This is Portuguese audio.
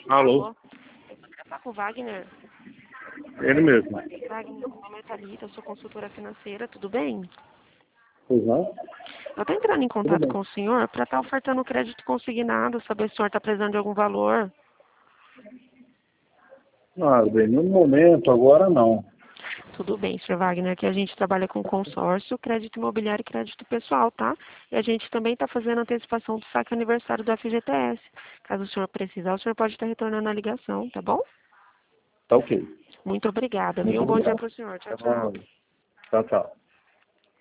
Alô? Eu vou tratar com o Wagner. Ele mesmo. Wagner, meu nome é Thalita, eu sou consultora financeira, tudo bem? Pois não? Eu estou entrando em Tudo contato bem. com o senhor para estar ofertando crédito consignado, saber se o senhor está precisando de algum valor. Ah, bem, no momento, agora não. Tudo bem, Sr. Wagner, que a gente trabalha com consórcio, crédito imobiliário e crédito pessoal, tá? E a gente também está fazendo antecipação do saque aniversário do FGTS. Caso o senhor precisar, o senhor pode estar retornando a ligação, tá bom? Tá ok. Muito obrigada, viu? Muito Um bom dia obrigado. para o senhor. Tchau, Tá tchau. bom. Tchau, tchau.